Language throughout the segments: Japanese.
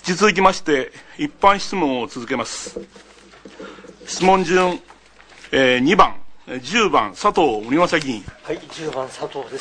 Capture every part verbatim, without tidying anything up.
引き続きまして一般質問を続けます。質問順、えー、にばん、じゅうばん佐藤森正議員。 はい、じゅうばん佐藤です。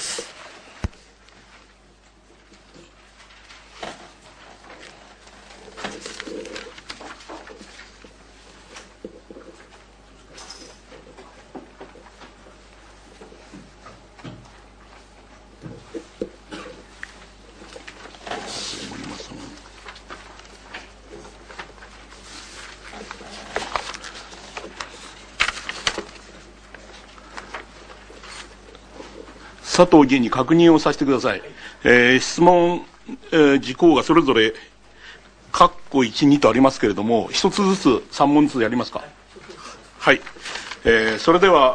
佐藤議員に確認をさせてください。えー、質問、えー、事項がそれぞれ括弧いち、にとありますけれども、一つずつさん問ずつやりますか。はい。えー、それでは、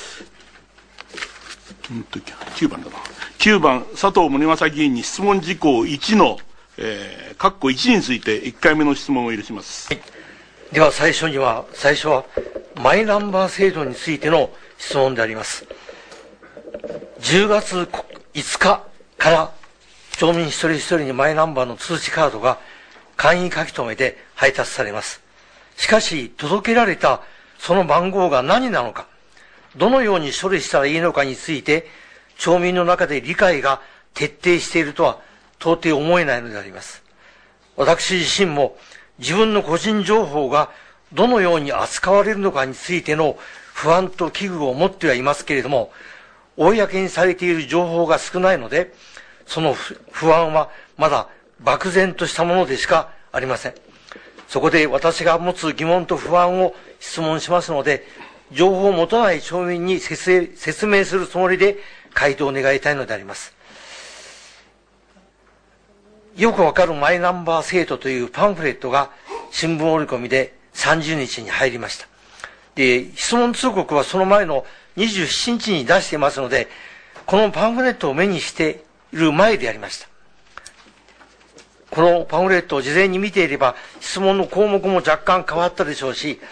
うんときゅうばんだな。きゅうばん佐藤森正議員に質問事項いちの、えー、括弧いちについていっかいめの質問を許します。 はい、では最初には、最初はマイナンバー制度についての質問であります。じゅうがついつかから町民一人一人にマイナンバーの通知カードが簡易書き留めで配達されます。しかし届けられたその番号が何なのか、どのように処理したらいいのかについて町民の中で理解が徹底しているとは到底思えないのであります。私自身も自分の個人情報がどのように扱われるのかについての不安と危惧を持ってはいますけれども、公にされている情報が少ないので、その不安はまだ漠然としたものでしかありません。そこで私が持つ疑問と不安を質問しますので、情報を持たない町民に説明するつもりで回答を願いたいのであります。よくわかるマイナンバー制度というパンフレットが新聞折り込みでさんじゅうにちに入りました。で、質問通告はその前のにじゅうしちにちに出していますので、このパンフレットを目にしている前でありました。このパンフレットを事前に見ていれば、質問の項目も若干変わったでしょうし、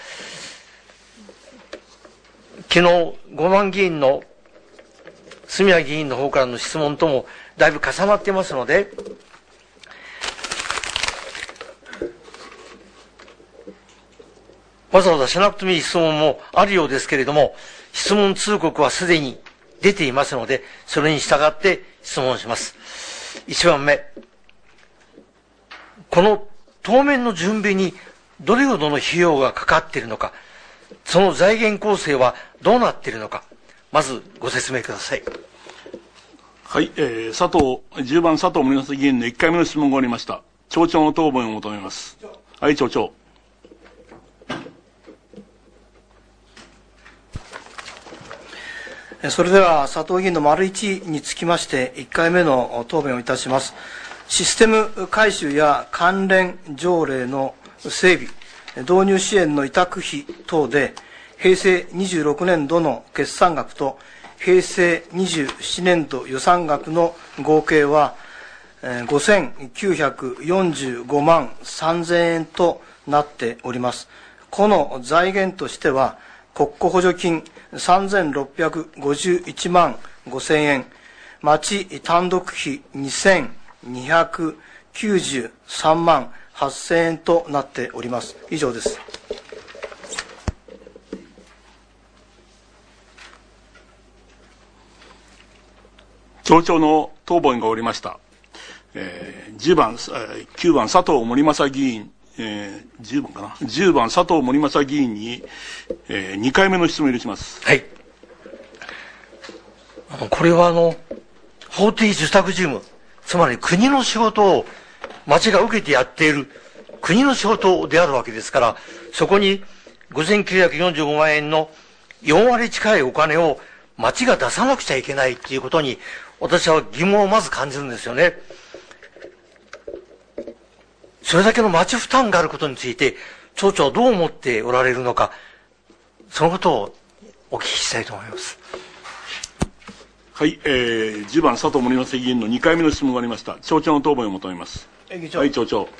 昨日、ごばん議員の、住谷議員の方からの質問ともだいぶ重なっていますので、わざわざしなくてもいい質問もあるようですけれども、質問通告はすでに出ていますので、それに従って質問します。いちばんめ。この当面の準備にどれほどの費用がかかっているのか、その財源構成はどうなっているのか、まずご説明ください。 はい、えー、佐藤、じゅうばん佐藤森正議員のいっかいめの質問がありました。町長の答弁を求めます。はい、町長。 それでは佐藤議員の丸一につきましていっかいめの答弁をいたします。システム改修や関連条例の整備、導入支援の委託費等で平成にじゅうろくねんどの決算額と平成にじゅうななねんど予算額の合計はごせんきゅうひゃくよんじゅうごまんさんぜんえんとなっております。この財源としては国庫補助金さんぜんろっぴゃくごじゅういちまんごせんえん、町単独費にせんにひゃくきゅうじゅうさんまんはっせんえんとなっております。以上です。 町長の答弁が終わりました。えー、じゅうばん、きゅうばん佐藤森正議員、えー、じゅうばんかな。じゅうばん佐藤森正議員に、えー、にかいめの質問を許します。 はい。あの、これはあの、法定受託事務、つまり国の仕事を町が受けてやっている国の仕事であるわけですから、そこにごせんきゅうひゃくよんじゅうごまんえんのよんわり近いお金を町が出さなくちゃいけないっていうことに、私は疑問をまず感じるんですよね。それだけの町負担があることについて、町長はどう思っておられるのか、そのことをお聞きしたいと思います。 はい、えー、じゅうばん佐藤森正議員のにかいめの質問がありました。町長の答弁を求めます。はい、町長。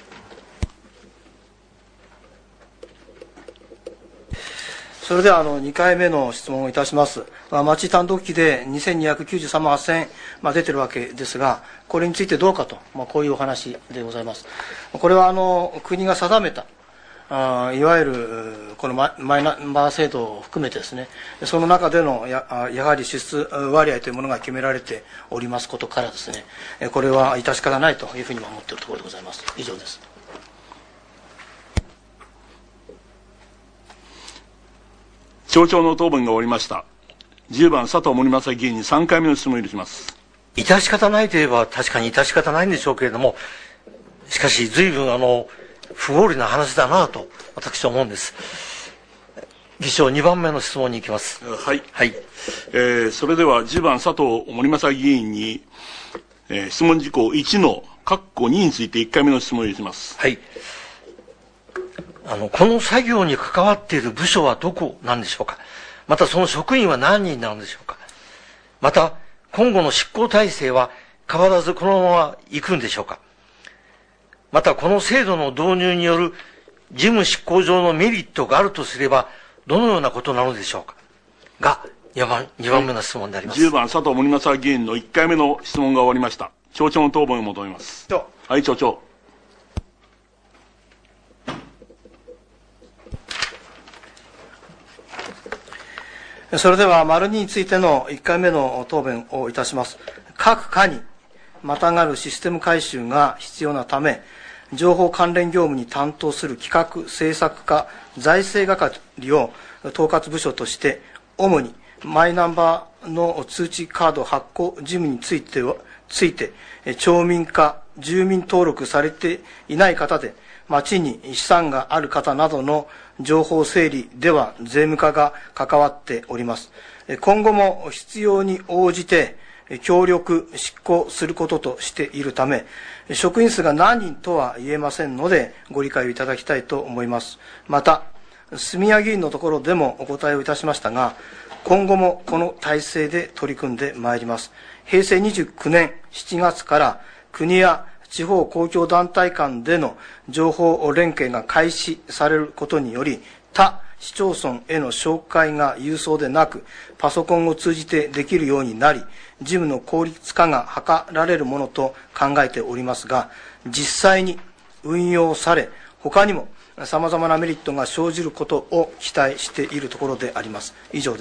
それではあのにかいめの質問をいたします。まあ、町単独機でにせんにひゃくきゅうじゅうさんまんはっせん、まあ、出てるわけですが、これについてどうかと、まあ、こういうお話でございます。これはあの国が定めたあいわゆるこのマイナンバー制度を含めてですね、その中での や, やはり支出割合というものが決められておりますことからですね、これは致し方ないというふうに思っているところでございます。以上です。 町長の答弁が終わりました。じゅうばん佐藤森正議員にさんかいめの質問を許します。 致し方ないといえば確かに致し方ないんでしょうけれども、しかし随分あの不合理な話だなと私は思うんです。議長、にばんめの質問に行きます。 はい、 はい。 えー、それではじゅうばん佐藤森正議員に、えー、質問事項いちの括弧にについていっかいめの質問を許します。 はい。あのこの作業に関わっている部署はどこなんでしょうか。またその職員は何人なのでしょうか。また今後の執行体制は変わらずこのまま行くんでしょうか。またこの制度の導入による事務執行上のメリットがあるとすればどのようなことなのでしょうかがにばんめの質問であります。 じゅうばん佐藤森正議員のいっかいめの質問が終わりました。町長の答弁を求めます。はい、町長。 それでは、丸にについてのいっかいめの答弁をいたします。各課にまたがるシステム改修が必要なため、情報関連業務に担当する企画、政策課、財政係を統括部署として、主にマイナンバーの通知カード発行事務については、ついて、町民課、住民登録されていない方で、町に資産がある方などの情報整理では税務課が関わっております。今後も必要に応じて協力執行することとしているため、職員数が何人とは言えませんのでご理解をいただきたいと思います。また、住谷議員のところでもお答えをいたしましたが、今後もこの体制で取り組んでまいります。へいせいにじゅうきゅうねんしちがつから国や地方公共団体間での情報連携が開始されることにより、他市町村への照会が郵送でなく、パソコンを通じてできるようになり、事務の効率化が図られるものと考えておりますが、実際に運用され、他にも様々なメリットが生じることを期待しているところであります。以上です。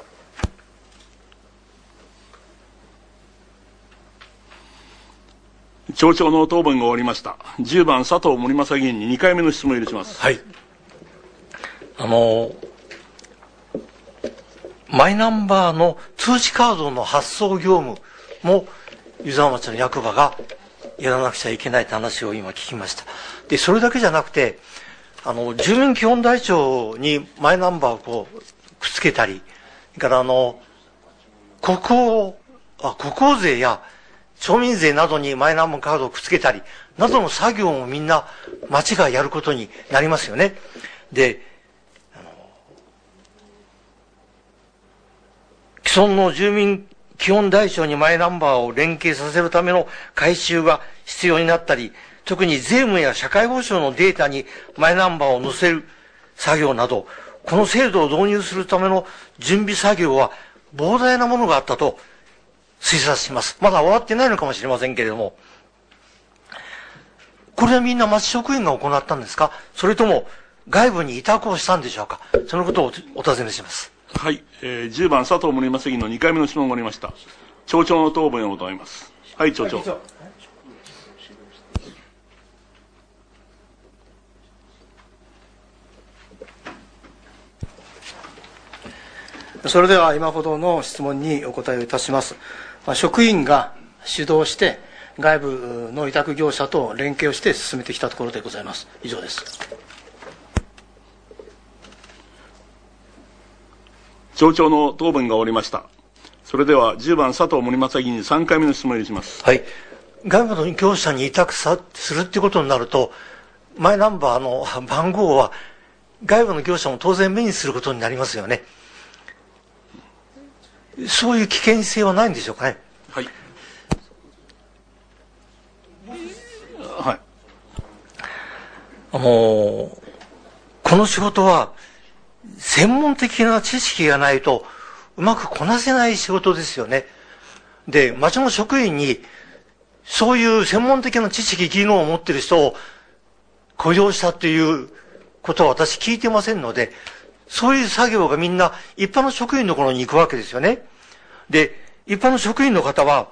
町長の答弁が終わりました。じゅうばん佐藤森正議員ににかいめの質問を許します。 はい。あの、マイナンバーの通知カードの発送業務も湯沢町の役場がやらなくちゃいけないって話を今聞きました。で、それだけじゃなくて、あの、住民基本台帳にマイナンバーをこうくっつけたり、それからあの、国庫、あ、国庫税や町民税などにマイナンバーカードをくっつけたり、などの作業もみんな町がやることになりますよね。で、あの既存の住民基本台帳にマイナンバーを連携させるための改修が必要になったり、特に税務や社会保障のデータにマイナンバーを載せる作業など、この制度を導入するための準備作業は膨大なものがあったと推察します。まだ終わってないのかもしれませんけれども、これはみんな町職員が行ったんですか、それとも外部に委託をしたんでしょうか。そのことをお尋ねします。 はい、えー、じゅうばん佐藤森正議員のにかいめの質問がありました。町長の答弁を求めます。はい、町長。 それでは今ほどの質問にお答えをいたします。まあ、職員が主導して外部の委託業者と連携をして進めてきたところでございます。以上です。 町長の答弁が終わりました。それではじゅうばん佐藤森正議員にさんかいめの質問を許します。 はい。外部の業者に委託さするっていうことになると、マイナンバーの番号は外部の業者も当然目にすることになりますよね。そういう危険性はないんでしょうかね。 はい。はい。 あの、この仕事は専門的な知識がないとうまくこなせない仕事ですよね。で、町の職員にそういう専門的な知識、技能を持っている人を雇用したっていうことは私聞いてませんので、そういう作業がみんな一般の職員のところに行くわけですよね。で、一般の職員の方は、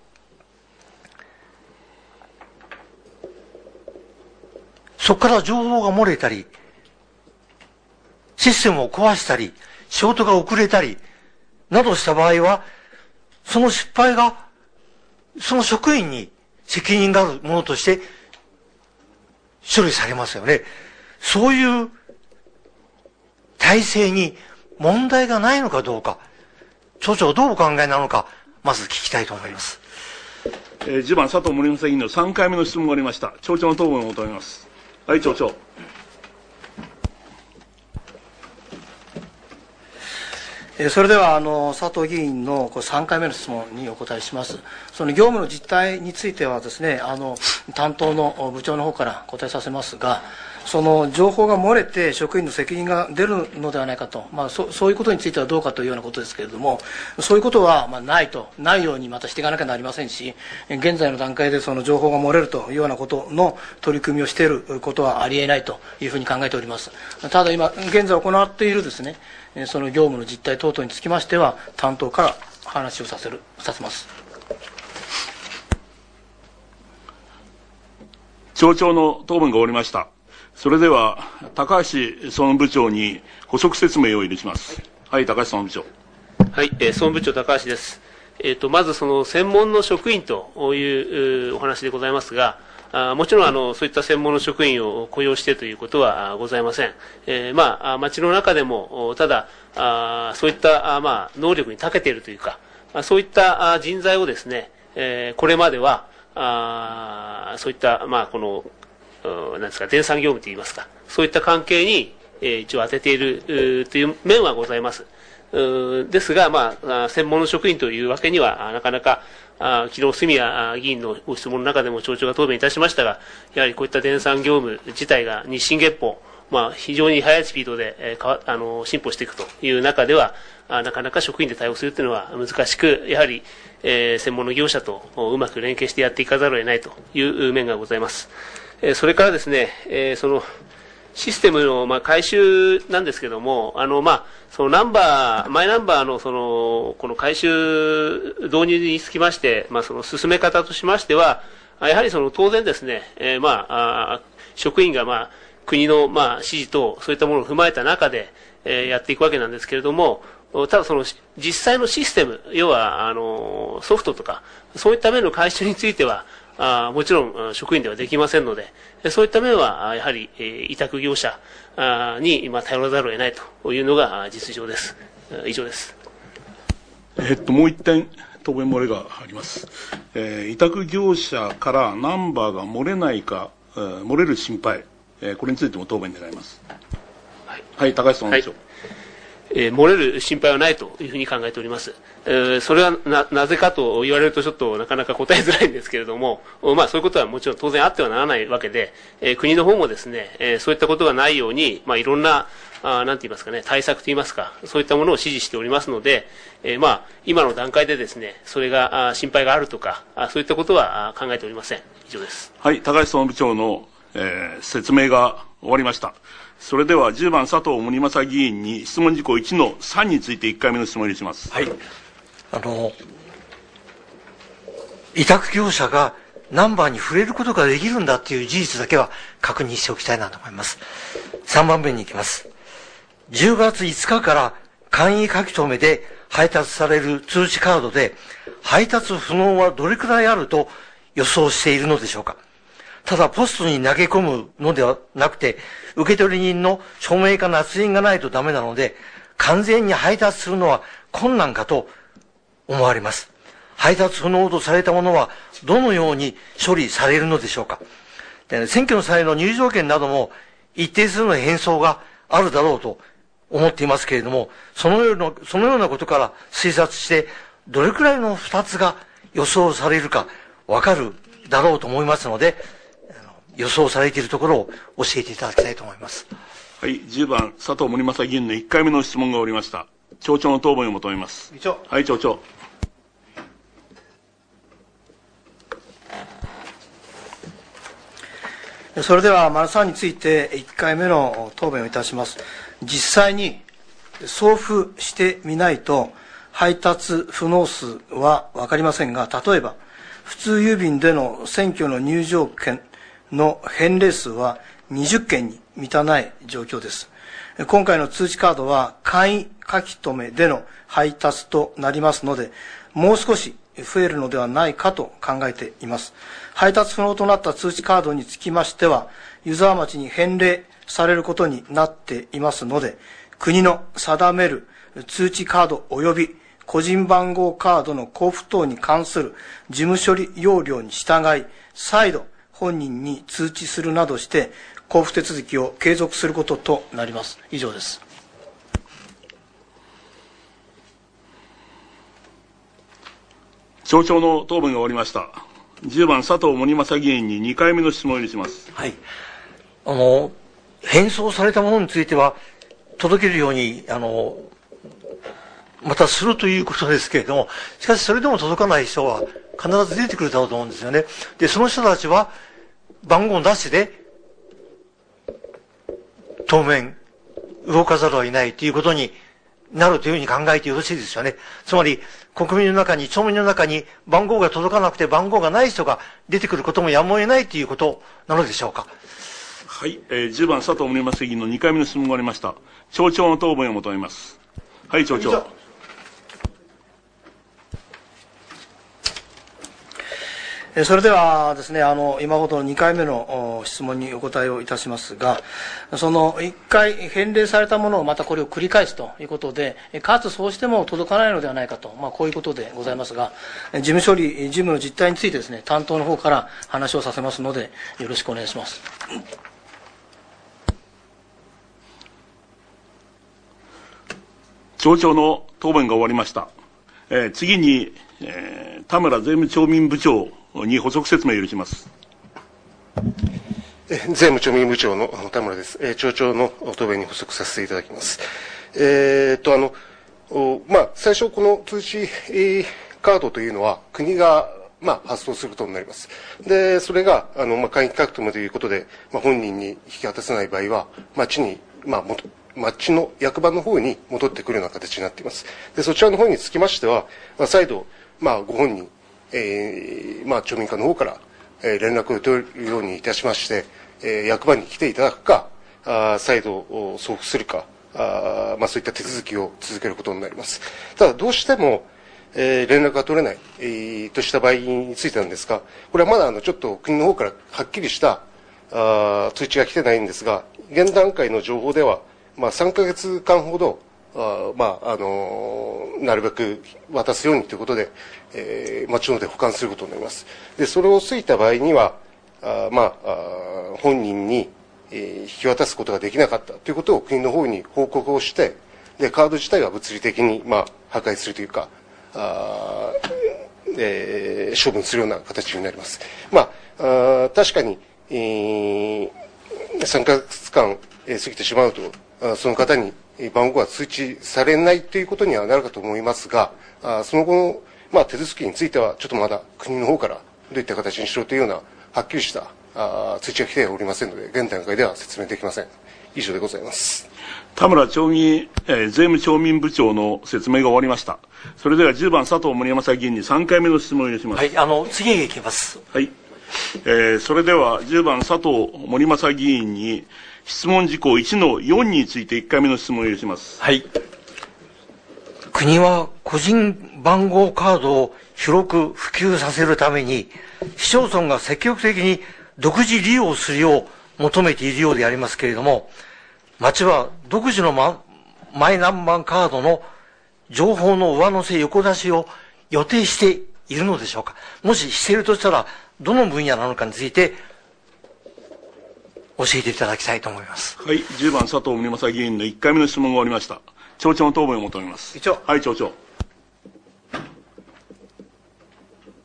そこから情報が漏れたり、システムを壊したり、仕事が遅れたり、などした場合は、その失敗が、その職員に責任があるものとして処理されますよね。そういう体制に問題がないのかどうか、町長どうお考えなのか、まず聞きたいと思います。 えー、じゅうばん佐藤森正議員のさんかいめの質問がありました。町長の答弁を求めます。はい、町長。 それではあの佐藤議員のこれさんかいめの質問にお答えします。その業務の実態についてはですね、あの担当の部長の方から答えさせますが、その情報が漏れて職員の責任が出るのではないかと、まあ、そ, そういうことについてはどうかというようなことですけれども、そういうことはまあないと、ないようにまたしていかなきゃなりませんし、現在の段階でその情報が漏れるというようなことの取り組みをしていることはありえないというふうに考えております。ただ今現在行っているですね、その業務の実態等々につきましては担当から話をさせるさせます。 町長の答弁が終わりました。それでは高橋総務部長に補足説明を入れします。はい、高橋総務部長。 はい、えー、総務部長高橋です。えっとまずその専門の職員というお話でございますが、あもちろんあのそういった専門の職員を雇用してということはございません。えー、まあ町の中でもただあそういったあまあ能力に長けているというか、そういった人材をですね、えー、これまではあそういったまあこのなんですか電産業務といいますか、そういった関係に、えー、一応当てているという面はございます。ですが、まあ、専門の職員というわけにはなかなかあ昨日、住谷議員のご質問の中でも町長が答弁いたしましたが、やはりこういった電産業務自体が日進月歩、まあ、非常に速いスピードで、えー、かあの進歩していくという中では、あなかなか職員で対応するというのは難しく、やはり、えー、専門の業者とうまく連携してやっていかざるを得ないという面がございます。えー、それからですね、えー、そのシステムの、まあ、改修なんですけども、あの、まあ、そのナンバー、マイナンバーのその、この改修導入につきまして、まあ、その進め方としましては、やはりその当然ですね、えー、まあ、あ職員がまあ、国のまあ、指示等、そういったものを踏まえた中で、えー、やっていくわけなんですけれども、ただその実際のシステム、要は、あの、ソフトとか、そういった面の改修については、あもちろん職員ではできませんので、そういった面はやはり委託業者に頼らざるを得ないというのが実情です。以上です。 えっと、もう一点、答弁漏れがあります。えー、委託業者からナンバーが漏れないか、えー、漏れる心配、えー、これについても答弁願います。はい、はい、高橋さん、お願いします。 えー、漏れる心配はないというふうに考えております。えー、それは な, なぜかと言われるとちょっとなかなか答えづらいんですけれども、まあそういうことはもちろん当然あってはならないわけで、えー、国の方もですね、えー、そういったことがないように、まあいろんな、あなんて言いますかね、対策と言いますか、そういったものを指示しておりますので、えー、まあ今の段階でですね、それがあ心配があるとか、あそういったことは考えておりません。以上です。 はい、高橋総務部長の、えー、説明が終わりました。それではじゅうばん佐藤森正議員に質問事項いちのさんについていっかいめの質問を入れします。 はい。あの、委託業者がナンバーに触れることができるんだっていう事実だけは確認しておきたいなと思います。さんばんめに行きます。じゅうがついつかから簡易書き留めで配達される通知カードで配達不能はどれくらいあると予想しているのでしょうか。ただポストに投げ込むのではなくて、受取人の署名か捺印がないとダメなので、完全に配達するのは困難かと思われます。配達不能とされたものはどのように処理されるのでしょうか。で、選挙の際の入場券なども一定数の変装があるだろうと思っていますけれども、そのような、そのようなことから推察して、どれくらいの二つが予想されるかわかるだろうと思いますので、予想されているところを教えていただきたいと思います。 はい、じゅうばん佐藤森正議員のいっかいめの質問が終わりました。町長の答弁を求めます。 議長。 はい、町長。 それでは、丸さんについていっかいめの答弁をいたします。実際に送付してみないと、配達不納数は分かりませんが、例えば、普通郵便での選挙の入場券の返礼数はにじゅっけんに満たない状況です。今回の通知カードは簡易書き留めでの配達となりますので、もう少し増えるのではないかと考えています。配達不能となった通知カードにつきましては、湯沢町に返礼されることになっていますので、国の定める通知カード及び個人番号カードの交付等に関する事務処理要領に従い、再度本人に通知するなどして、交付手続きを継続することとなります。以上です。 町長の答弁が終わりました。じゅうばん佐藤森正議員ににかいめの質問を許します。 はい。あの、返送されたものについては、届けるように、あの、またするということですけれども、しかしそれでも届かない人は必ず出てくるだろうと思うんですよね。で、その人たちは番号なしで当面動かざるを得ないということになるというふうに考えてよろしいですよね。つまり国民の中に、町民の中に番号が届かなくて番号がない人が出てくることもやむを得ないということなのでしょうか。 はい、えー、じゅうばん佐藤森正議員のにかいめの質問が終わりました。町長の答弁を求めます。はい、町長。 それではですね、あの、今ほどのにかいめの質問にお答えをいたしますが、そのいっかい返礼されたものをまたこれを繰り返すということで、かつそうしても届かないのではないかと、まあこういうことでございますが、事務処理、事務の実態についてですね、担当の方から話をさせますので、よろしくお願いします。 町長の答弁が終わりました。えー、次に、えー、田村税務町民部長に補足説明を許します。 税務町民部長の田村です。えー、町長の答弁に補足させていただきます。えー、っと、あの、まあ、最初この通知、えー、カードというのは国が、まあ、発送することになります。で、それが、あの、まあ、簡易書き留めということで、まあ、本人に引き渡せない場合は、町に、まあ、もと、町の役場の方に戻ってくるような形になっています。で、そちらの方につきましては、まあ、再度、まあ、ご本人、えー、まあ、町民課の方から、えー、連絡を取るようにいたしまして、えー、役場に来ていただくか、あ再度送付するか、あまあ、そういった手続きを続けることになります。ただ、どうしても、えー、連絡が取れない、えー、とした場合についてなんですが、これはまだあの、ちょっと国の方からはっきりした、あ通知が来てないんですが、現段階の情報では、まあ、さんかげつかんほど、あまあ、あのー、なるべく渡すようにということで、えー、町ので保管することになります。で、それを過ぎた場合には、あまあ、あ本人に、えー、引き渡すことができなかったということを国の方に報告をして、で、カード自体は物理的に、まあ、破壊するというか、あえー、処分するような形になります。まあ、あ確かに、えー、さんかげつかん、えー、過ぎてしまうと、その方に番号が通知されないということにはなるかと思いますが、その後の、まあ、手続きについては、ちょっとまだ国の方からどういった形にしろというような、はっきりした通知が来ておりませんので、現段階では説明できません。以上でございます。 田村町議、えー、税務町民部長の説明が終わりました。それではじゅうばん佐藤森正議員にさんかいめの質問を許します。 はい、あの、次へ行きます。 はい。えー、それではじゅうばん佐藤森正議員に、質問事項いちのよんについていっかいめの質問を許します。 はい。国は個人番号カードを広く普及させるために、市町村が積極的に独自利用するよう求めているようでありますけれども、町は独自のマ、マイナンバーカードの情報の上乗せ横出しを予定しているのでしょうか。もししているとしたら、どの分野なのかについて、教えていただきたいと思います。 はい、じゅうばん佐藤森正議員のいっかいめの質問が終わりました。町長の答弁を求めます。 議長。 はい、町長。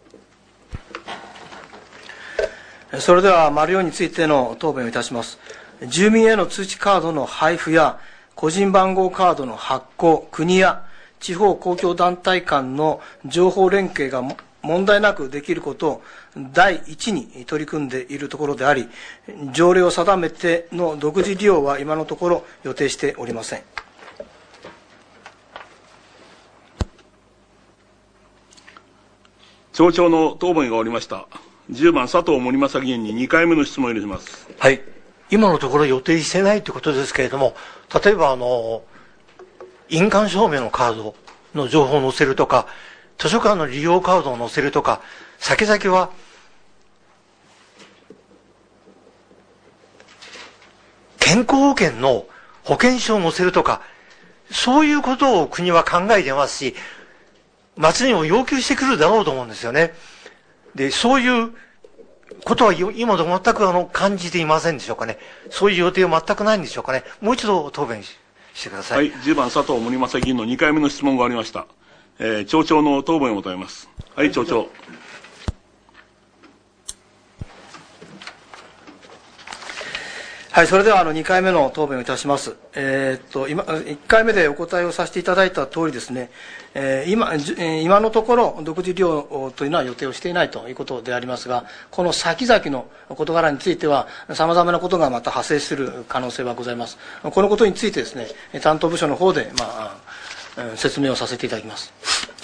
それでは、丸よんについての答弁をいたします。 住民への通知カードの配布や個人番号カードの発行、国や地方公共団体間の情報連携が問題なくできることを第一に取り組んでいるところであり、条例を定めての独自利用は今のところ予定しておりません。 町長の答弁が終わりました。じゅうばん佐藤森正議員ににかいめの質問を入れます。 はい。今のところ予定してないということですけれども、例えばあの、印鑑証明のカードの情報を載せるとか、図書館の利用カードを載せるとか、先々は、健康保険の保険証を載せるとか、そういうことを国は考えてますし、町にも要求してくるだろうと思うんですよね。で、そういうことは今と全くあの感じていませんでしょうかね。そういう予定は全くないんでしょうかね。もう一度答弁してください。 はい、じゅうばん佐藤森正議員のにかいめの質問がありました。えー、町長の答弁を求めます。はい、町長。 はい、それではあのにかいめの答弁をいたします。えー、っと今いっかいめでお答えをさせていただいた通りですね、えー、今今のところ独自利用というのは予定をしていないということでありますが、この先々の事柄についてはさまざまなことがまた派生する可能性はございます。このことについてですね、担当部署の方で、まあ、説明をさせていただきます。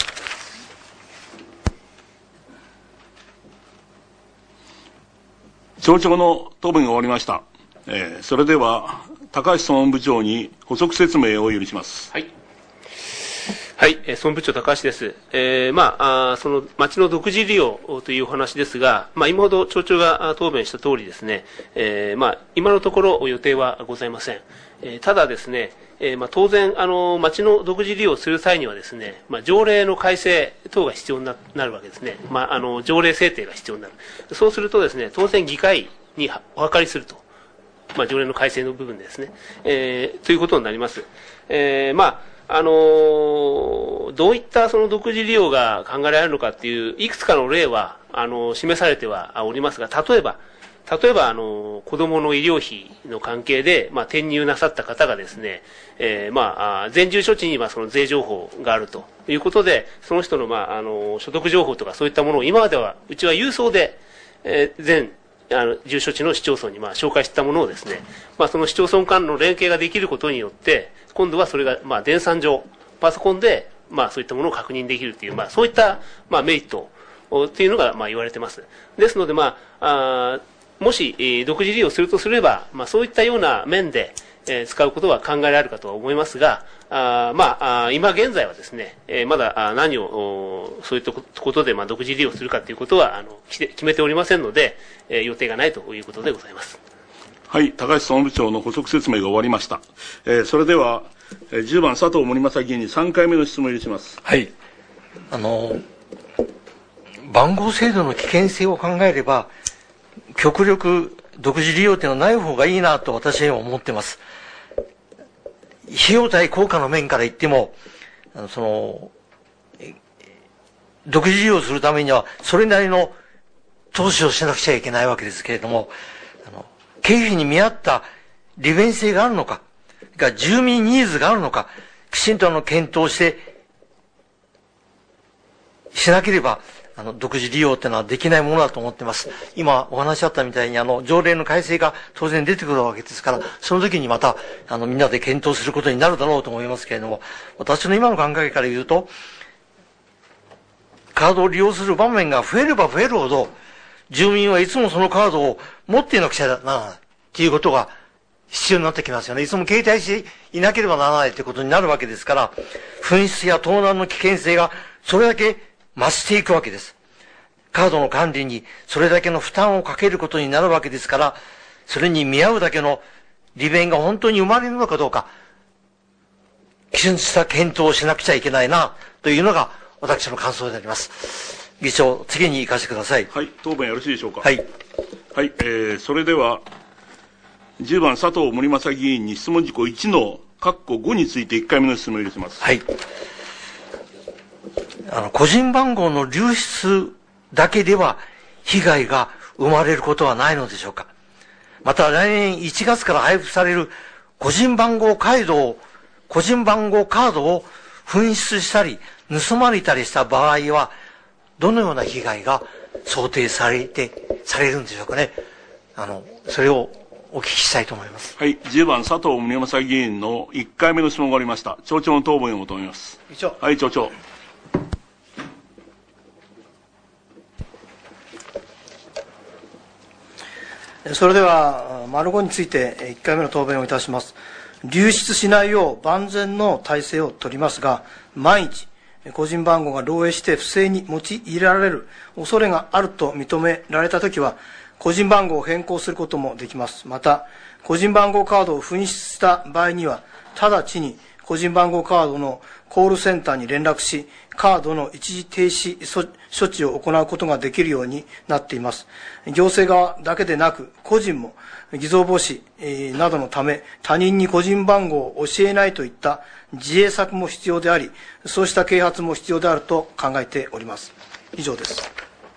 町長の答弁が終わりました。えー、それでは高橋総務部長に補足説明を許します。 はい。はい、えー、総務部長高橋です。えー、まあ、あその町の独自利用というお話ですが、まあ、今ほど町長が答弁した通りですね、えー、まあ、今のところ予定はございません。えー、ただですね、えー、まあ、当然、あの、町の独自利用する際にはですね、まあ、条例の改正等が必要になるわけですね。まあ、あの、条例制定が必要になる。そうするとですね、当然議会にお諮りすると。まあ、条例の改正の部分ですね、えー、ということになります。えー、まあ、あのー、どういったその独自利用が考えられるのかっていう、いくつかの例は、あのー、示されてはおりますが、例えば、例えば、あのー、子供の医療費の関係で、まあ、転入なさった方がですね、えー、まあ、全住所地にはその税情報があるということで、その人の、まあ、あのー、所得情報とかそういったものを今までは、うちは郵送で、えー、全、あの住所地の市町村にまあ紹介したものをですね、まあ、その市町村間の連携ができることによって、今度はそれがまあ電算上、パソコンでまあそういったものを確認できるという、まあ、そういったまあメリットというのがまあ言われています。ですので、まあ、あもし、えー、独自利用するとすれば、まあ、そういったような面で、えー、使うことは考えられるかとは思いますが、あまあ、あ今現在はですね、えー、まだ何をそういったことでまあ独自利用するかということはあの決めておりませんので、えー、予定がないということでございます。 はい、高橋総務部長の補足説明が終わりました。えー、それでは、えー、じゅうばん佐藤森正議員にさんかいめの質問を許します。 はい。あの、番号制度の危険性を考えれば、極力独自利用というのはない方がいいなと私は思っています。費用対効果の面から言っても、その、独自利用するためにはそれなりの投資をしなくちゃいけないわけですけれども、あの経費に見合った利便性があるのか、が住民ニーズがあるのか、きちんとあの検討して、しなければ、あの、独自利用っていうのはできないものだと思っています。今お話しあったみたいに、あの、条例の改正が当然出てくるわけですから、その時にまた、あの、みんなで検討することになるだろうと思いますけれども、私の今の考えから言うと、カードを利用する場面が増えれば増えるほど、住民はいつもそのカードを持っていなくちゃならないっていうことが必要になってきますよね。いつも携帯していなければならないということになるわけですから、紛失や盗難の危険性がそれだけ増していくわけです。カードの管理にそれだけの負担をかけることになるわけですから、それに見合うだけの利便が本当に生まれるのかどうか、きちんとした検討をしなくちゃいけないな、というのが私の感想であります。議長、次に行かせてください。 はい、答弁よろしいでしょうか。 はい。 はい、えー、それでは、じゅうばん佐藤森正議員に質問事項いちの括弧ごについていっかいめの質問を入れてます。 はい。あの、個人番号の流出だけでは被害が生まれることはないのでしょうか。 また来年いちがつから配布される個人番号カードを、個人番号カードを紛失したり、盗まれたりした場合は、どのような被害が想定されて、されるんでしょうかね。あの、それをお聞きしたいと思います。 はい、じゅうばん佐藤宗正議員のいっかいめの質問がありました。町長の答弁を求めます。 議長。 はい、町長。 それでは、丸ごについていっかいめの答弁をいたします。流出しないよう万全の体制を取りますが、万一、個人番号が漏洩して不正に用いられる恐れがあると認められたときは、個人番号を変更することもできます。また、個人番号カードを紛失した場合には、直ちに個人番号カードのコールセンターに連絡し、カードの一時停止処置を行うことができるようになっています。行政側だけでなく、個人も偽造防止などのため、他人に個人番号を教えないといった自衛策も必要であり、そうした啓発も必要であると考えております。以上です。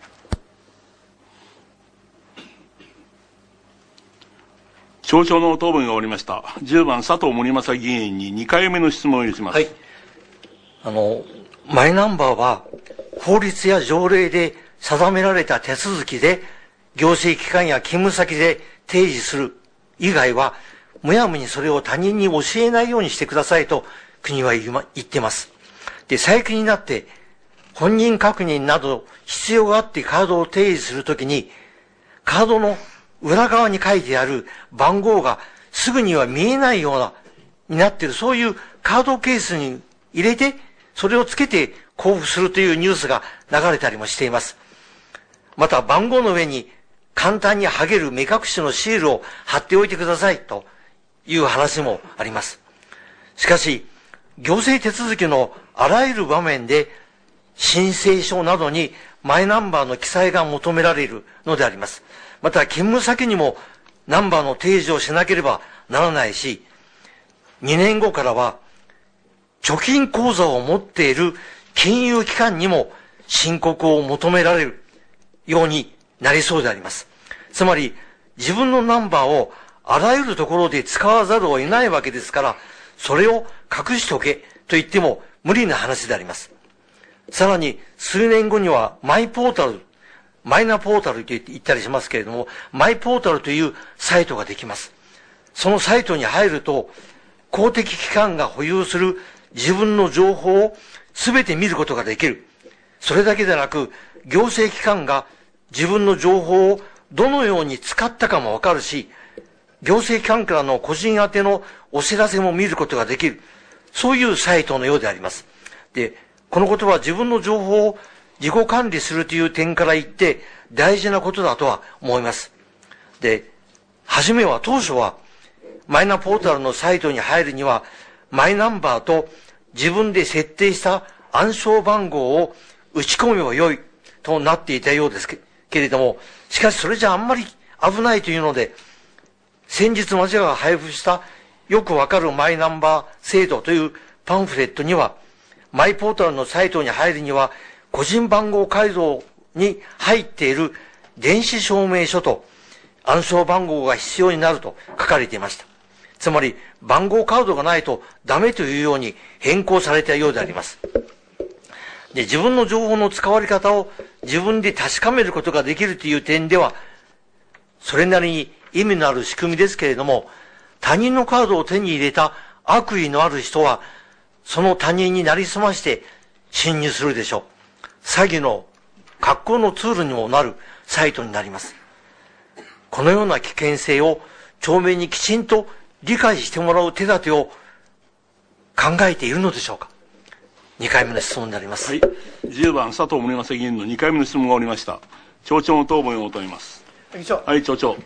町長の答弁が終わりました。じゅうばん佐藤宗正議員ににかいめの質問を許します。 はい。あの、マイナンバーは法律や条例で定められた手続きで行政機関や勤務先で提示する以外は、むやみにそれを他人に教えないようにしてくださいと国は言ってます。で、最近になって本人確認など必要があってカードを提示するときに、カードの裏側に書いてある番号がすぐには見えないような、になっている、そういうカードケースに入れて、それをつけて交付するというニュースが流れたりもしています。また番号の上に簡単に剥げる目隠しのシールを貼っておいてくださいという話もあります。しかし、行政手続きのあらゆる場面で申請書などにマイナンバーの記載が求められるのであります。また勤務先にもナンバーの提示をしなければならないし、にねんごからは貯金口座を持っている金融機関にも申告を求められるようになりそうであります。つまり自分のナンバーをあらゆるところで使わざるを得ないわけですから、それを隠しておけと言っても無理な話であります。さらに数年後にはマイポータル、マイナポータルと言ったりしますけれども、マイポータルというサイトができます。そのサイトに入ると、公的機関が保有する自分の情報をすべて見ることができる。それだけでなく、行政機関が自分の情報をどのように使ったかもわかるし、行政機関からの個人宛てのお知らせも見ることができる。そういうサイトのようであります。で、このことは自分の情報を自己管理するという点から言って大事なことだとは思います。で、はじめは当初はマイナポータルのサイトに入るにはマイナンバーと自分で設定した暗証番号を打ち込めばよいとなっていたようですけれども、しかしそれじゃあんまり危ないというので、先日町が配布したよくわかるマイナンバー制度というパンフレットには、マイポータルのサイトに入るには個人番号改造に入っている電子証明書と暗証番号が必要になると書かれていました。つまり番号カードがないとダメというように変更されたようであります。で、自分の情報の使われ方を自分で確かめることができるという点では、それなりに意味のある仕組みですけれども、他人のカードを手に入れた悪意のある人は、その他人になりすまして侵入するでしょう。詐欺の格好のツールにもなるサイトになります。このような危険性を町民にきちんと理解してもらう手立てを考えているのでしょうか。にかいめの質問になります。 はい。じゅうばん佐藤宗正議員のにかいめの質問が終わりました。町長の答弁を求めます。 議長。 はい、町長。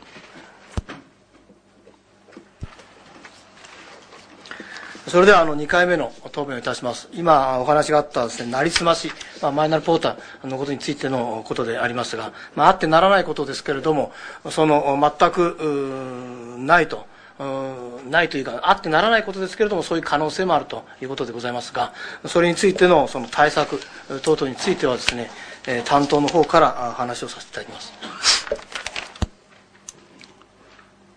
それではあのにかいめの答弁をいたします。今お話があったですね、なりすまし、まあ、マイナルポータルのことについてのことでありますが、まあ、あってならないことですけれども、その全くないと、ないというか、あってならないことですけれども、そういう可能性もあるということでございますが、それについてのその対策等々についてはですね、担当の方から話をさせていただきます。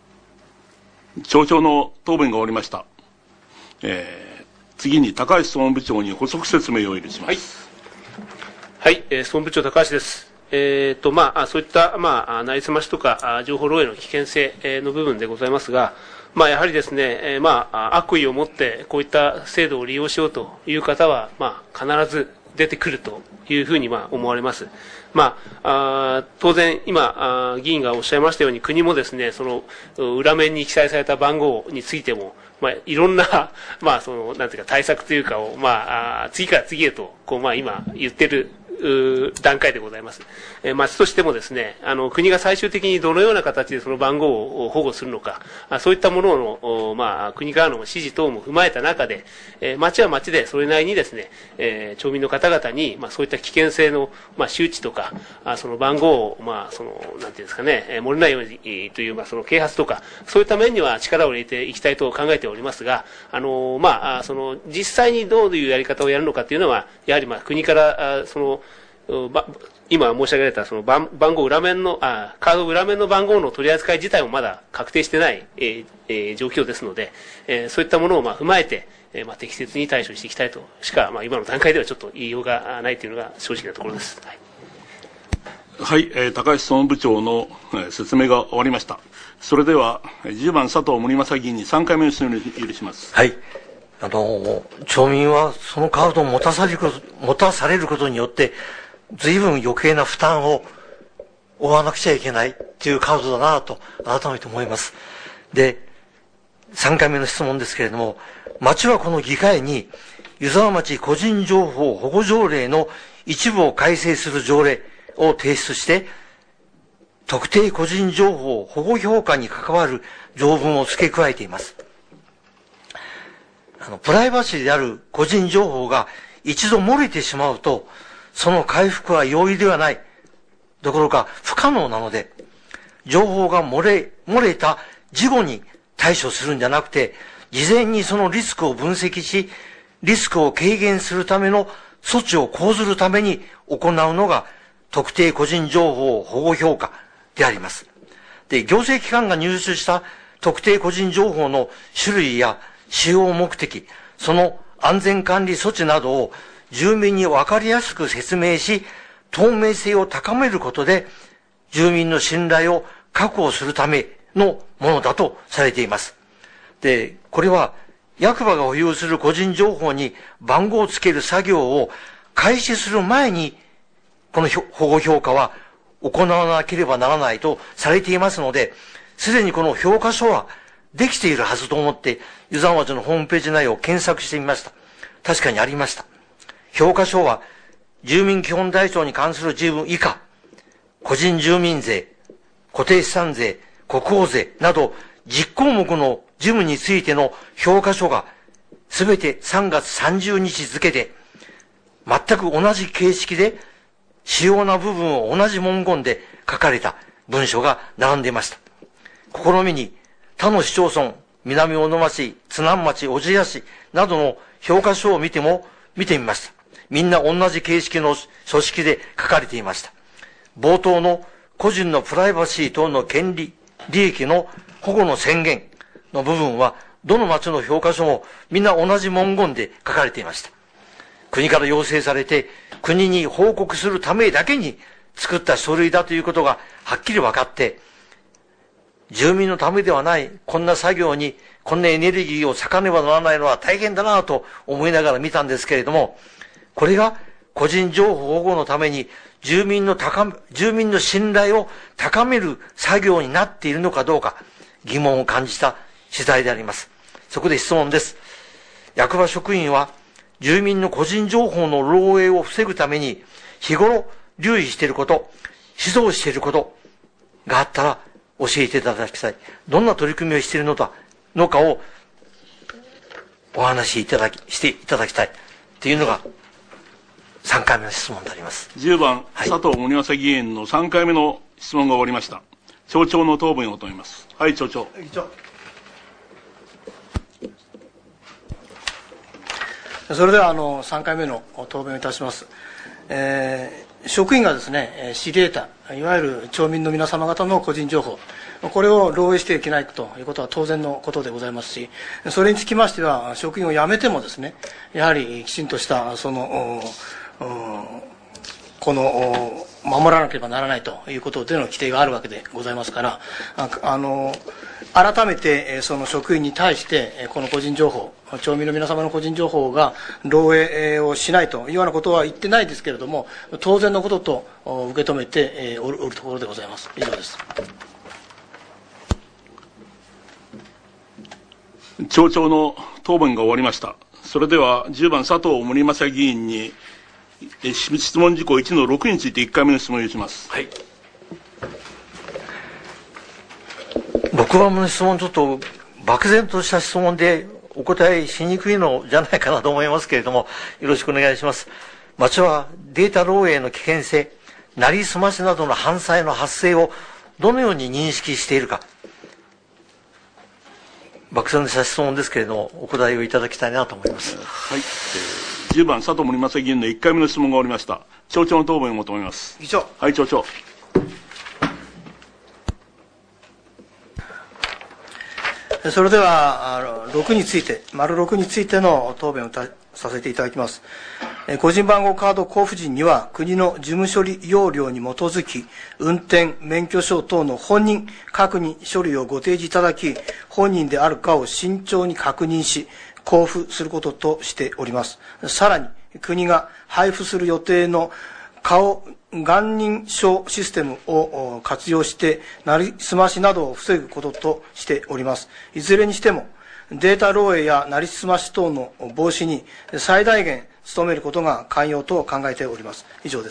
町長の答弁が終わりました。えー、次に高橋総務部長に補足説明を許します。 はい、はい、えー、総務部長高橋です。えーとまあ、そういった、まあ、なりすましとか情報漏洩の危険性の部分でございますが、まあ、やはりですね、えーまあ、悪意を持ってこういった制度を利用しようという方は、まあ、必ず出てくるというふうにまあ思われます。まあ、あ当然今あ議員がおっしゃいましたように、国もですね、その裏面に記載された番号についても、まあ、いろんな、まあ、そのなんていうか対策というかを、まあ、あ次から次へとこう、まあ、今言ってる段階でございます。えー、町としてもですね、あの国が最終的にどのような形でその番号を保護するのか、あそういったものの、まあ、国からの指示等も踏まえた中で、えー、町は町でそれなりにですね、えー、町民の方々に、まあ、そういった危険性の、まあ、周知とか、あその番号を、まあ、そのなんていうんですかね、えー、漏れないようにという、まあ、その啓発とか、そういった面には力を入れていきたいと考えておりますが、あのまあ、その実際にどういうやり方をやるのかというのは、やはりまあ国からあその今申し上げられたその 番, 番号裏面のあカード裏面の番号の取り扱い自体もまだ確定してない、えーえー、状況ですので、えー、そういったものをまあ踏まえて、えーまあ、適切に対処していきたいとしか、まあ、今の段階ではちょっと言いようがないというのが正直なところです。はい、 はい、えー、高橋総務部長の、えー、説明が終わりました。それではじゅうばん佐藤森正議員にさんかいめの質問を許します。 はい。あの町民はそのカードを持たされること持たされることによって随分余計な負担を負わなくちゃいけないっていうカードだなと改めて思います。で、さんかいめの質問ですけれども、町はこの議会に湯沢町個人情報保護条例の一部を改正する条例を提出して、特定個人情報保護評価に関わる条文を付け加えています。あの、プライバシーである個人情報が一度漏れてしまうと、その回復は容易ではない。どころか不可能なので、情報が漏れ、漏れた事後に対処するんじゃなくて、事前にそのリスクを分析し、リスクを軽減するための措置を講ずるために行うのが、特定個人情報保護評価であります。で、行政機関が入手した特定個人情報の種類や使用目的、その安全管理措置などを住民に分かりやすく説明し、透明性を高めることで、住民の信頼を確保するためのものだとされています。で、これは役場が保有する個人情報に番号をつける作業を開始する前に、この保護評価は行わなければならないとされていますので、すでにこの評価書はできているはずと思って、湯沢町のホームページ内容を検索してみました。確かにありました。評価書は、住民基本台帳に関する事務以下、個人住民税、固定資産税、国庫税など、じゅっこうもくの事務についての評価書が、すべてさんがつさんじゅうにち付で、全く同じ形式で、主要な部分を同じ文言で書かれた文書が並んでいました。試みに、他の市町村、南小野町、津南町、小千谷市などの評価書を見ても、見てみました。みんな同じ形式の書式で書かれていました。冒頭の個人のプライバシー等の権利、利益の保護の宣言の部分は、どの町の評価書もみんな同じ文言で書かれていました。国から要請されて、国に報告するためだけに作った書類だということがはっきり分かって、住民のためではない、こんな作業に、こんなエネルギーを割かねばならないのは大変だなと思いながら見たんですけれども、これが個人情報保護のために住民の高め、住民の信頼を高める作業になっているのかどうか疑問を感じた次第であります。そこで質問です。役場職員は住民の個人情報の漏洩を防ぐために日頃留意していること、指導していることがあったら教えていただきたい。どんな取り組みをしているのか、のかをお話しいただき、していただきたい。というのがさんかいめの質問であります。 じゅうばん、はい、佐藤森正議員のさんかいめの質問が終わりました。町長の答弁を求めます。はい、町長。議長。 それではあのさんかいめの答弁をいたします。えー職員がですね、私データ、いわゆる町民の皆様方の個人情報、これを漏洩してはいけないということは当然のことでございますし、それにつきましては、職員を辞めてもですね、やはりきちんとした、その、この、守らなければならないということでの規定があるわけでございますから、ああの、改めてその職員に対して、この個人情報、町民の皆様の個人情報が漏洩をしないというようなことは言ってないですけれども、当然のことと受け止めておる、おるところでございます。以上です。 町長の答弁が終わりました。それではじゅうばん佐藤森正議員に質問事項いちのろくについていっかいめの質問をします。 はい。ろくばんめの質問、ちょっと漠然とした質問でお答えしにくいのじゃないかなと思いますけれども、よろしくお願いします。町はデータ漏洩の危険性、なりすましなどの犯罪の発生をどのように認識しているか、漠然とした質問ですけれども、お答えをいただきたいなと思います。 はい。じゅうばん佐藤森正議員のいっかいめの質問が終わりました。町長の答弁を求めます。 議長。 はい、町長。 それでは、ろくについて、丸ろくについての答弁をたさせていただきます。個人番号カード交付時には、国の事務処理要領に基づき、運転免許証等の本人確認書類をご提示いただき、本人であるかを慎重に確認し、交付することとしております。さらに、国が配布する予定の顔顔認証システムを活用して、なりすましなどを防ぐこととしております。いずれにしても、データ漏洩やなりすまし等の防止に最大限努めることが肝要と考えております。以上です。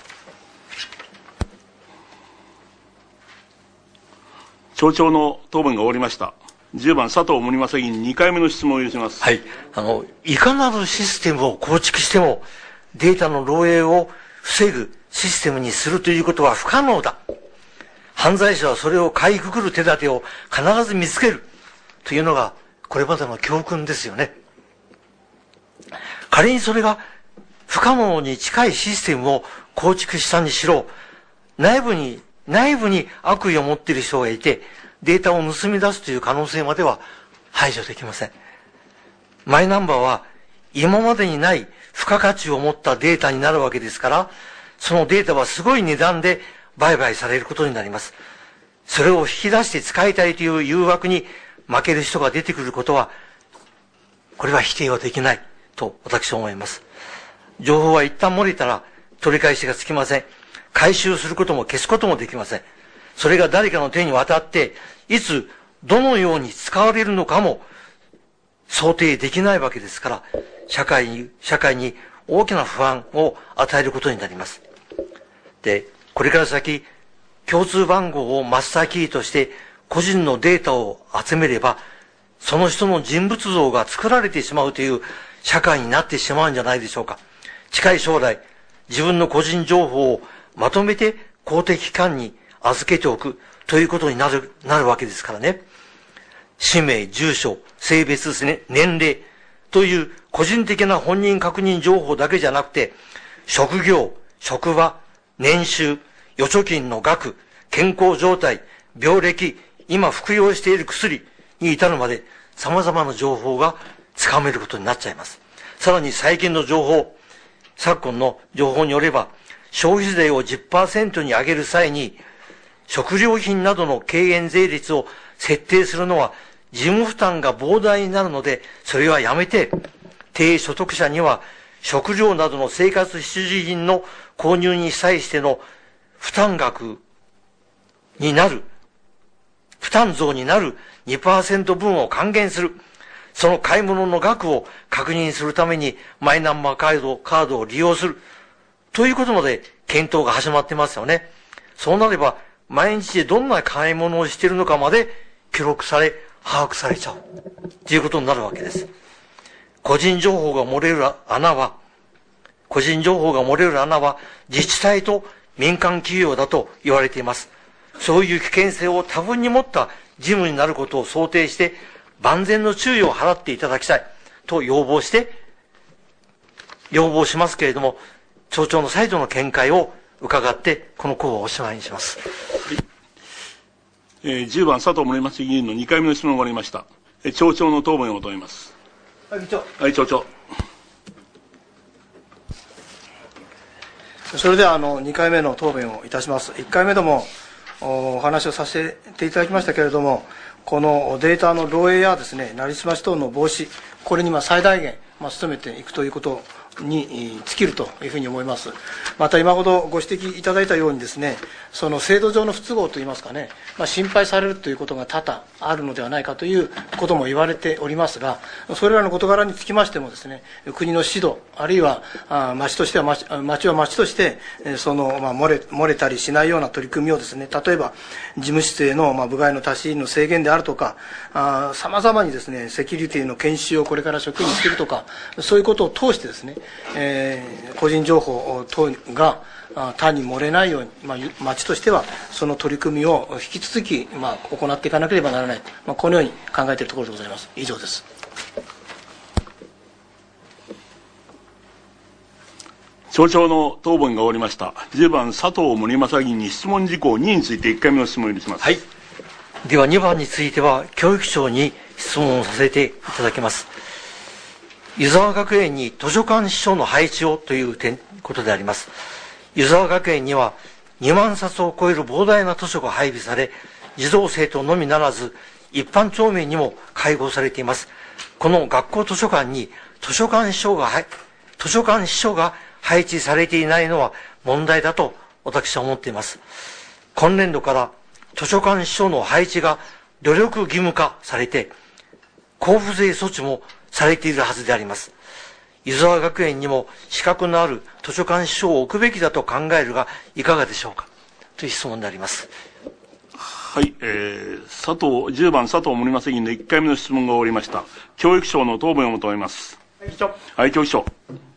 町長の答弁が終わりました。じゅうばん佐藤森正議員ににかいめの質問を許します。 はい。あの、いかなるシステムを構築しても、データの漏洩を防ぐシステムにするということは不可能だ。犯罪者はそれをかいくぐる手立てを必ず見つける。というのが、これまでの教訓ですよね。仮にそれが不可能に近いシステムを構築したにしろ、内部に、内部に悪意を持っている人がいて、データを盗み出すという可能性までは排除できません。マイナンバーは今までにない付加価値を持ったデータになるわけですから、そのデータはすごい値段で売買されることになります。それを引き出して使いたいという誘惑に負ける人が出てくることは、これは否定はできないと私は思います。情報は一旦漏れたら取り返しがつきません。回収することも消すこともできません。それが誰かの手に渡って、いつ、どのように使われるのかも想定できないわけですから、社会に、社会に大きな不安を与えることになります。で、これから先、共通番号をマスターキーとして個人のデータを集めれば、その人の人物像が作られてしまうという社会になってしまうんじゃないでしょうか。近い将来、自分の個人情報をまとめて公的機関に預けておくということになる、なるわけですからね。氏名、住所、性別、年齢という個人的な本人確認情報だけじゃなくて、職業、職場、年収、預貯金の額、健康状態、病歴、今服用している薬に至るまで様々な情報がつかめることになっちゃいます。さらに最近の情報、昨今の情報によれば、消費税を じゅっパーセント に上げる際に、食料品などの軽減税率を設定するのは事務負担が膨大になるので、それはやめて、低所得者には食料などの生活必需品の購入に際しての負担額になる、負担増になる にパーセント 分を還元する。その買い物の額を確認するためにマイナンバーカード、カードを利用する。ということまで検討が始まってますよね。そうなれば、毎日でどんな買い物をしているのかまで記録され、把握されちゃう。ということになるわけです。個人情報が漏れる穴は、個人情報が漏れる穴は自治体と民間企業だと言われています。そういう危険性を多分に持った事務になることを想定して、万全の注意を払っていただきたいと要望して、要望しますけれども、 町長の再度の見解を伺って、この項をおしまいにします。 えー、じゅうばん佐藤森松議員のにかいめの質問が終わりました。えー、町長の答弁を求めます。 はい、議長。 はい、町長。 それではあのにかいめの答弁をいたします。いっかいめでもお話をさせていただきましたけれども、このデータの漏洩やですね、なりすまし等の防止、これにまあ最大限、まあ、努めていくということに尽きるというふうに思います。また今ほどご指摘いただいたようにですね、その制度上の不都合といいますかね、まあ、心配されるということが多々あるのではないかということも言われておりますが、それらの事柄につきましてもですね、国の指導、あるいはあ町としては町、町は町として、その、まあ、漏れ、漏れたりしないような取り組みをですね、例えば事務室への、まあ、部外の足し入れの制限であるとか、さまざまにですね、セキュリティの研修をこれから職員にするとか、そういうことを通してですね、えー、個人情報等が単に漏れないように、まあ、町としてはその取り組みを引き続き、まあ、行っていかなければならない、まあ、このように考えているところでございます。以上です。 町長の答弁が終わりました。じゅうばん佐藤森正議員に質問事項にについていっかいめの質問を許します。 はい。ではにばんについては教育省に質問をさせていただきます。湯沢学園に図書館司書の配置をという点ことであります。湯沢学園にはにまんさつを超える膨大な図書が配備され、児童生徒のみならず一般町民にも開放されています。この学校図書館に図書館司書が図書館司書が配置されていないのは問題だと私は思っています。今年度から図書館司書の配置が努力義務化されて、交付税措置もされているはずであります。湯沢学園にも資格のある図書館司書を置くべきだと考えるがいかがでしょうか、という質問であります。 はい、えー、佐藤じゅうばん佐藤森正議員のいっかいめの質問が終わりました。教育省の答弁を求めます。 はい、議長。 はい、教育省。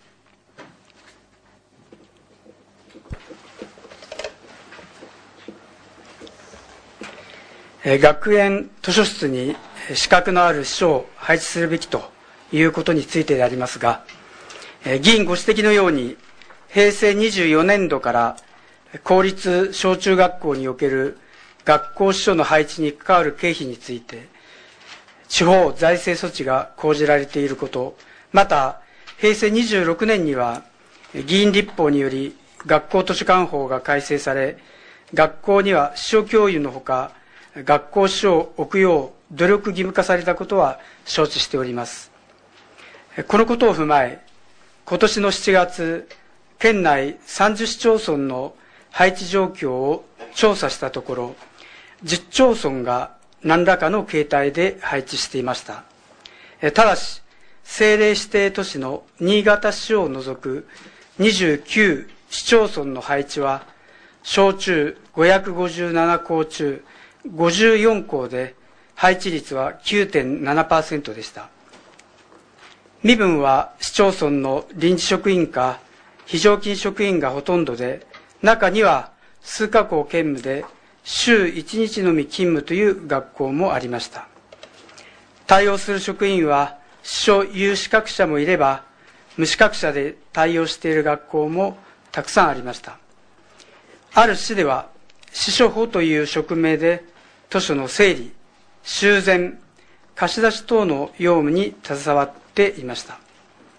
学園図書室に資格のある司書を配置するべきということについてでありますが、議員ご指摘のようにへいせいにじゅうよねんどから公立小中学校における学校司書の配置に関わる経費について地方財政措置が講じられていること、またへいせいにじゅうろくねんには議員立法により学校図書館法が改正され、学校には司書教諭のほか学校司書を置くよう努力義務化されたことは承知しております。このことを踏まえ、今年のしちがつ、県内さんじゅう市町村の配置状況を調査したところ、じゅっちょうそんが何らかの形態で配置していました。ただし、政令指定都市の新潟市を除くにじゅうきゅう市町村の配置は、小中ごひゃくごじゅうななこう中ごじゅうよんこうで配置率は きゅうてんななパーセント でした。身分は市町村の臨時職員か非常勤職員がほとんどで、中には数科校兼務で週いちにちのみ勤務という学校もありました。対応する職員は司書有資格者もいれば無資格者で対応している学校もたくさんありました。ある市では司書補という職名で図書の整理、修繕、貸し出し等の業務に携わっていました。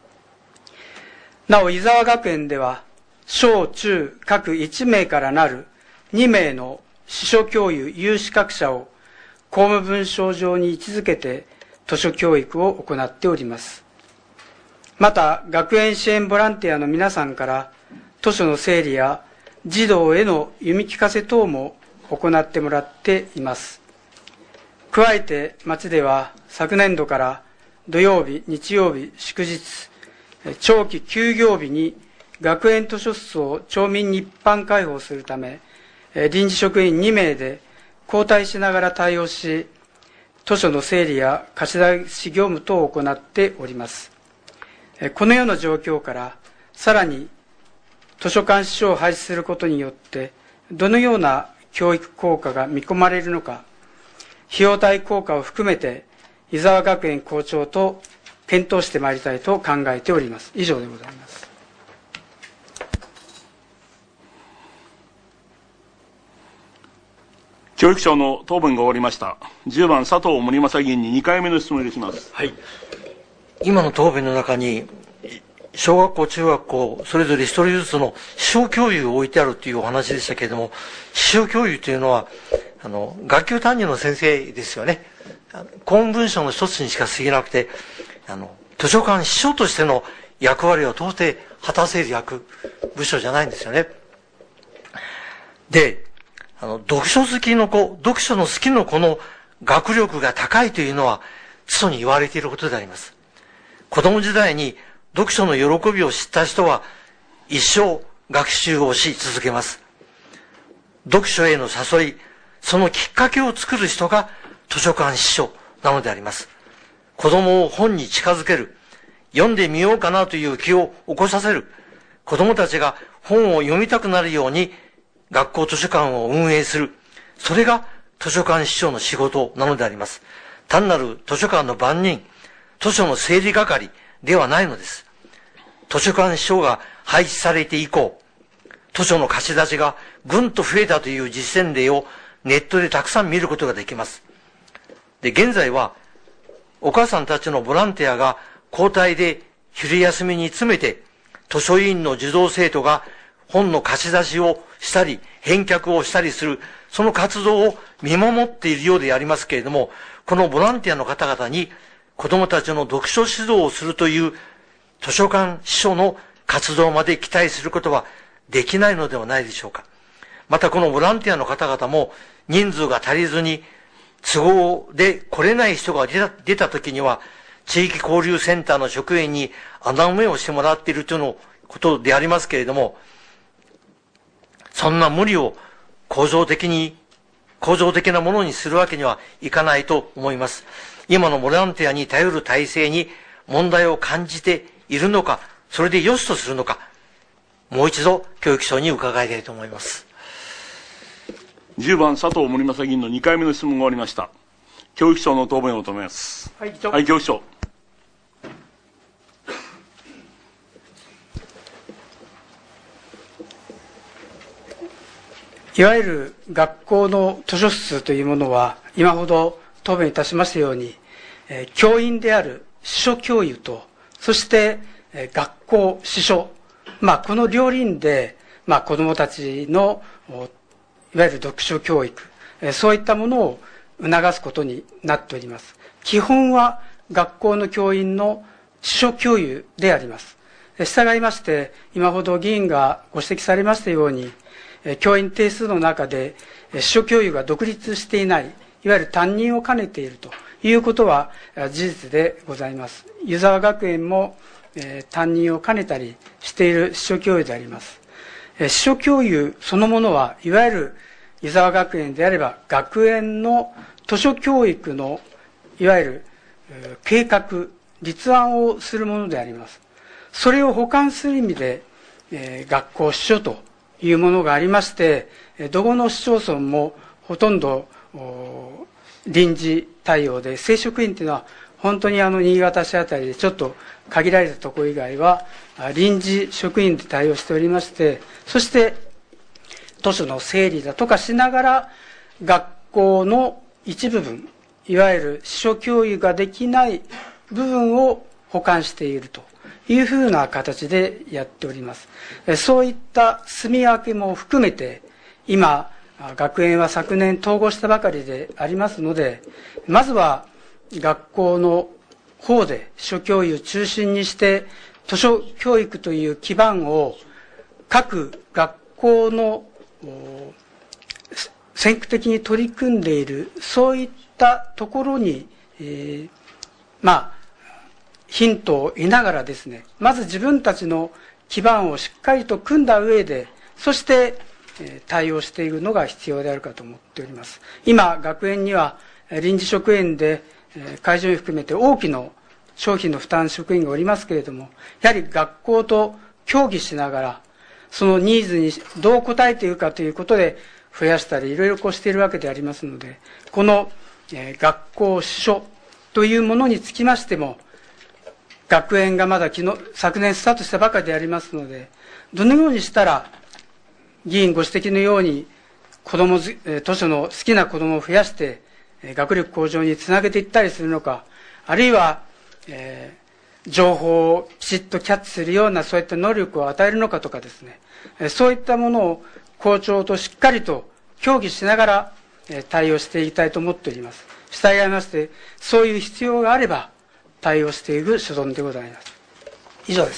なお、湯沢学園では小中各いちめいからなるにめいの司書教諭有資格者を公務文書上に位置づけて図書教育を行っております。また、学園支援ボランティアの皆さんから図書の整理や児童への読み聞かせ等も行ってもらっています。加えて町では昨年度から土曜日、日曜日、祝日、長期休業日に学園図書室を町民に一般開放するため、臨時職員にめいで交代しながら対応し、図書の整理や貸し出し業務等を行っております。このような状況から、さらに図書館司書を廃止することによって、どのような教育効果が見込まれるのか、費用対効果を含めて、湯沢学園校長と検討してまいりたいと考えております。以上でございます。 教育長の答弁が終わりました。じゅうばん佐藤森正議員ににかいめの質問をいたします。 はい。今の答弁の中に、小学校、中学校、それぞれ一人ずつの思想教諭を置いてあるというお話でしたけれども、思想教諭というのは、あの、学級担任の先生ですよね。公文文書の一つにしか過ぎなくて、あの、図書館司書としての役割を到底果たせる役、部署じゃないんですよね。で、あの、読書好きの子、読書の好きの子の学力が高いというのは、基礎に言われていることであります。子供時代に読書の喜びを知った人は、一生学習をし続けます。読書への誘い、そのきっかけを作る人が図書館司書なのであります。子供を本に近づける、読んでみようかなという気を起こさせる、子供たちが本を読みたくなるように学校図書館を運営する、それが図書館司書の仕事なのであります。単なる図書館の番人、図書の整理係ではないのです。図書館司書が廃止されて以降、図書の貸し出しがぐんと増えたという実践例をネットでたくさん見ることができます。で、現在は、お母さんたちのボランティアが交代で昼休みに詰めて、図書委員の児童生徒が本の貸し出しをしたり、返却をしたりする、その活動を見守っているようでありますけれども、このボランティアの方々に子供たちの読書指導をするという図書館司書の活動まで期待することはできないのではないでしょうか。またこのボランティアの方々も人数が足りずに都合で来れない人が出た、出た時には地域交流センターの職員に穴埋めをしてもらっているというのことでありますけれども、そんな無理を構造的に、構造的なものにするわけにはいかないと思います。今のボランティアに頼る体制に問題を感じているのか、それで良しとするのか、もう一度教育省に伺いたいと思います。 じゅうばん佐藤森正議員のにかいめの質問が終わりました。教育省の答弁を求めます。 はい、議長。 はい、教育省。 いわゆる学校の図書室というものは、今ほど答弁いたしましたように、えー、教員である司書教諭と、そして、えー、学校司書、まあ、この両輪で、まあ、子どもたちのいわゆる読書教育、えー、そういったものを促すことになっております。基本は学校の教員の司書教諭であります。従いまして、今ほど議員がご指摘されましたように、教員定数の中で司書教諭が独立していない、いわゆる担任を兼ねているということは事実でございます。湯沢学園も担任を兼ねたりしている司書教諭であります。司書教諭そのものはいわゆる湯沢学園であれば学園の図書教育のいわゆる計画、立案をするものであります。それを補完する意味で学校司書というものがありまして、どこの市町村もほとんど臨時対応で、正職員というのは本当にあの新潟市あたりでちょっと限られたところ以外は臨時職員で対応しておりまして、そして図書の整理だとかしながら学校の一部分、いわゆる司書教諭ができない部分を補完しているというふうな形でやっております。そういった住み分けも含めて、今、学園は昨年統合したばかりでありますので、まずは学校の方で司書教諭中心にして図書教育という基盤を各学校の先駆的に取り組んでいる、そういったところに、えー、まあヒントを得ながらですね、まず自分たちの基盤をしっかりと組んだ上で、そして対応していくのが必要であるかと思っております。今、学園には臨時職員で会場員含めて多くの商品の負担職員がおりますけれども、やはり学校と協議しながら、そのニーズにどう応えていくかということで増やしたり、いろいろこうしているわけでありますので、この学校司書というものにつきましても、学園がまだ昨日、昨年スタートしたばかりでありますので、どのようにしたら、議員ご指摘のように、 子供ず、図書の好きな子供を増やして、学力向上につなげていったりするのか、あるいは、えー、情報をきちっとキャッチするようなそういった能力を与えるのかとかですね、そういったものを校長としっかりと協議しながら対応していきたいと思っております。したがいまして、そういう必要があれば対応していく所存でございます。以上です。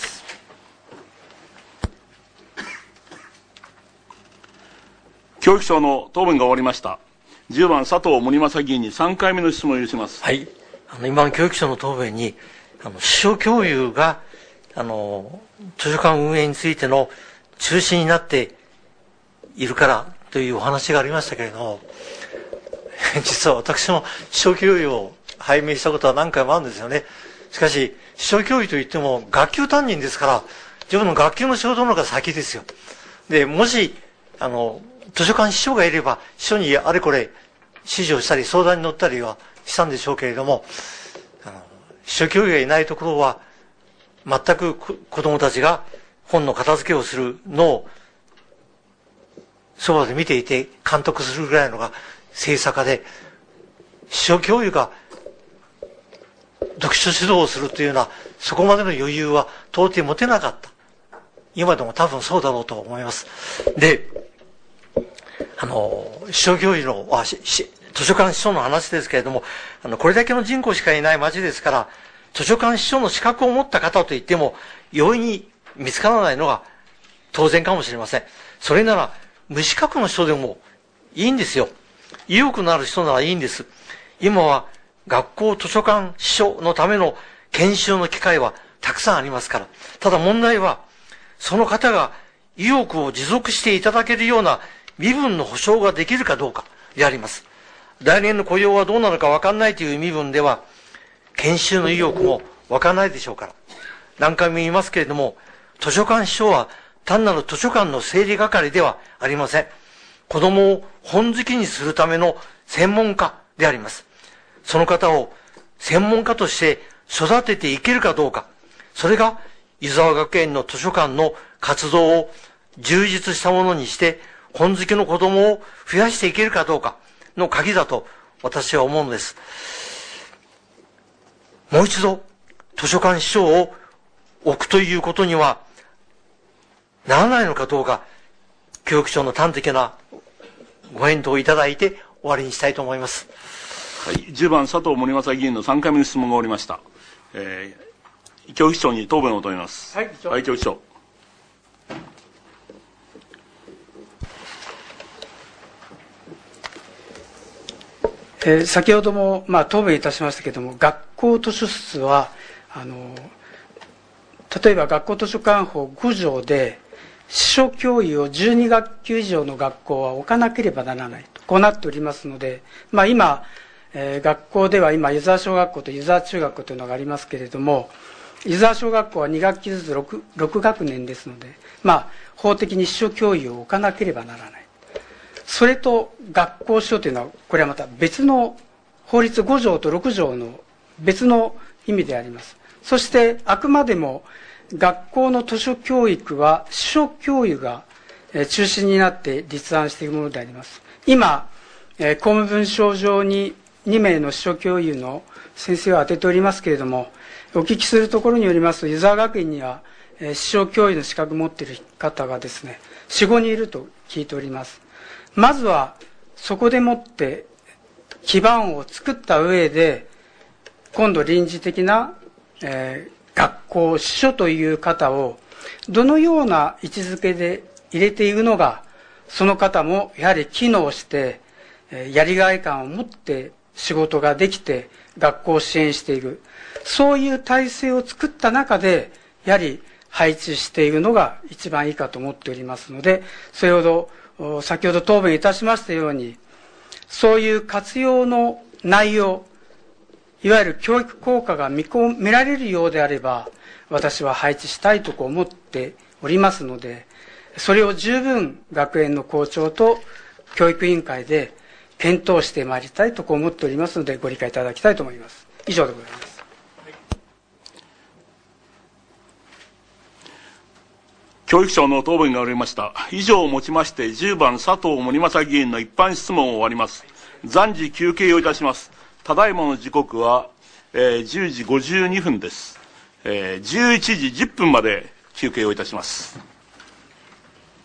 教育長の答弁が終わりました。じゅうばん佐藤森正議員にさんかいめの質問を許します。 はい。あの、今の教育長の答弁に、あの、司書教諭が、あの、図書館運営についての中心になっているからというお話がありましたけれども、実は私も司書教諭を拝命したことは何回もあるんですよね。しかし、司書教諭といっても学級担任ですから、自分の学級の仕事の方が先ですよ。で、もし、あの、図書館司書がいれば、司書にあれこれ指示をしたり相談に乗ったりはしたんでしょうけれども、あの、司書教諭がいないところは、全く子供たちが本の片付けをするのを、そばで見ていて監督するぐらいのが正査家で、司書教諭が読書指導をするというような、そこまでの余裕は到底持てなかった。今でも多分そうだろうと思います。で、あの、司書教諭の、あ、し、し、図書館司書の話ですけれども、あの、これだけの人口しかいない町ですから、図書館司書の資格を持った方といっても、容易に見つからないのが当然かもしれません。それなら、無資格の人でもいいんですよ。意欲のある人ならいいんです。今は、学校図書館司書のための研修の機会はたくさんありますから。ただ問題は、その方が意欲を持続していただけるような身分の保障ができるかどうかであります。来年の雇用はどうなるかわかんないという身分では、研修の意欲もわかんないでしょうから。何回も言いますけれども、図書館司書は単なる図書館の整理係ではありません。子供を本好きにするための専門家であります。その方を専門家として育てていけるかどうか。それが湯沢学園の図書館の活動を充実したものにして、本好きの子供を増やしていけるかどうかの鍵だと私は思うのです。もう一度図書館司書を置くということにはならないのかどうか、教育長の端的なご返答をいただいて終わりにしたいと思います。 はい、じゅうばん佐藤森正議員のさんかいめの質問が終わりました。えー、教育長に答弁を求めます。 はい、 はい、教育長。 えー、先ほども、まあ、答弁いたしましたけれども、学校図書室はあの例えば学校図書館法ご条で司書教諭をじゅうに学級以上の学校は置かなければならないとこうなっておりますので、まあ、今、えー、学校では今湯沢小学校と湯沢中学校というのがありますけれども、湯沢小学校はに学期ずつ 6, ろく学年ですので、まあ、法的に司書教諭を置かなければならない。それと学校司書というのはこれはまた別の法律ご条とろく条の別の意味であります。そしてあくまでも学校の図書教育は司書教諭が中心になって立案しているものであります。今公務文書上にに名の司書教諭の先生を当てておりますけれども、お聞きするところによりますと湯沢学院には司書教諭の資格を持っている方がですね よん、ごにんいると聞いております。まずはそこでもって基盤を作った上で、今度臨時的な、えー、学校司書という方をどのような位置づけで入れていくのが、その方もやはり機能して、えー、やりがい感を持って仕事ができて学校を支援していく、そういう体制を作った中でやはり配置していくのが一番いいかと思っておりますので、それほど先ほど答弁いたしましたように、そういう活用の内容、いわゆる教育効果が見込められるようであれば、私は配置したいと思っておりますので、それを十分学園の校長と教育委員会で検討してまいりたいと思っておりますので、ご理解いただきたいと思います。以上でございます。 教育長の答弁が終わりました。以上をもちまして、じゅうばん佐藤森正議員の一般質問を終わります。暫時休憩をいたします。ただいまの時刻は、えー、じゅうじごじゅうにふんです。えー、じゅういちじじゅっぷんまで休憩をいたします。